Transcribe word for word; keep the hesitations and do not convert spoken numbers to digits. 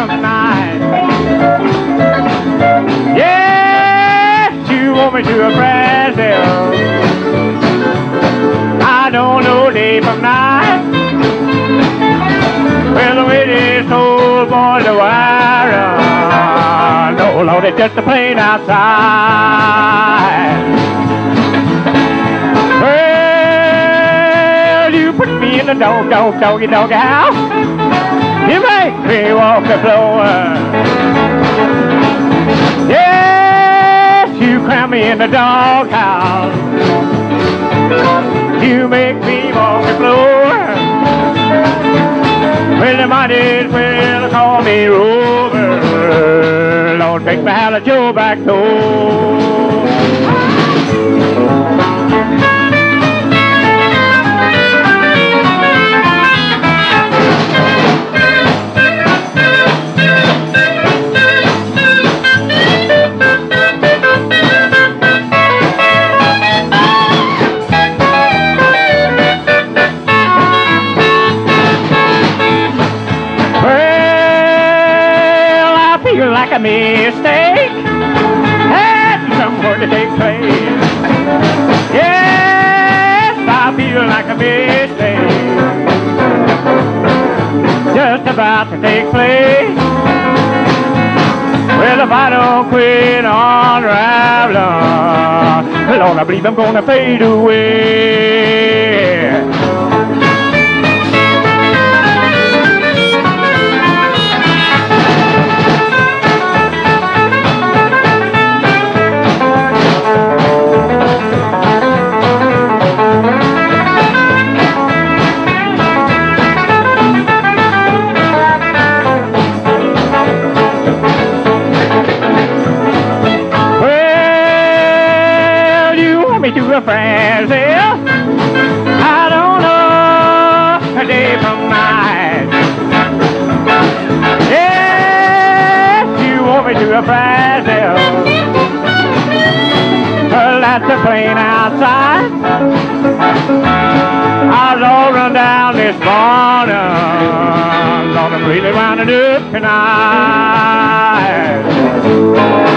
from the night. Yes, you want me to a Brazil. I don't know day from night. Well, the way this old boy the wire. No, Lord, it's just a plane outside. Well, you put me in the dog, dog, doggy, doggy house. You make me walk the floor. Yes, you cram me in the dog house. You make me walk the floor. Well, they might as well call me Rover. Lord, take me out of your back door. Like a mistake had somewhere to take place. Yes, I feel like a mistake just about to take place. Well, if I don't quit on Revlon, Lord, I believe I'm gonna fade away. To a Brazil, I don't know a day from night. Yes, you want me to a Brazil. Well, that's a plane outside. I'll all run down this morning. Lord, I'm really winding up tonight.